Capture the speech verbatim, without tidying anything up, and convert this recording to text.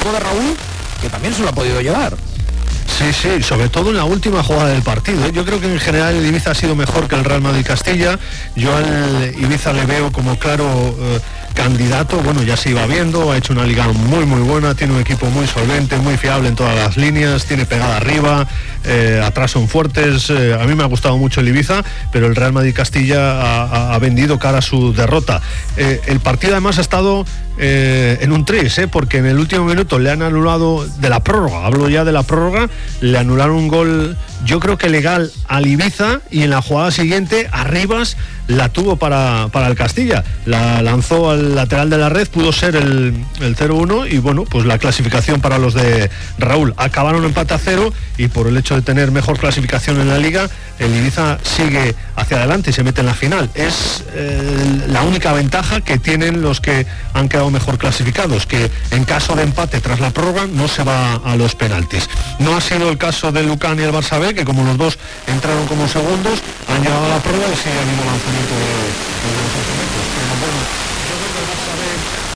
equipo de Raúl, que también se lo ha podido llevar. Sí, sí, sobre todo en la última jugada del partido. Yo creo que en general el Ibiza ha sido mejor que el Real Madrid Castilla. Yo al Ibiza le veo como claro eh, candidato. Bueno, ya se iba viendo, ha hecho una liga muy muy buena, tiene un equipo muy solvente, muy fiable en todas las líneas, tiene pegada arriba, eh, atrás son fuertes. Eh, a mí me ha gustado mucho el Ibiza, pero el Real Madrid Castilla ha, ha, ha vendido cara a su derrota. Eh, el partido además ha estado eh, en un tris, eh, porque en el último minuto le han anulado de la prórroga, hablo ya de la prórroga, le anularon un gol, yo creo que legal, al Ibiza, y en la jugada siguiente Arribas la tuvo para, para el Castilla, la lanzó al lateral de la red, pudo ser el, el cero uno, y bueno, pues la clasificación para los de Raúl. Acabaron empate a cero, y por el hecho de tener mejor clasificación en la liga, el Ibiza sigue hacia adelante y se mete en la final. Es eh, la única ventaja que tienen los que han quedado mejor clasificados, que en caso de empate tras la prórroga no se va a los penaltis. No ha sido el caso del Lucan y el Barça B, que como los dos entraron como segundos, han llegado a la prueba y sí ha habido lanzamiento de, de los lanzamientos. Pero bueno,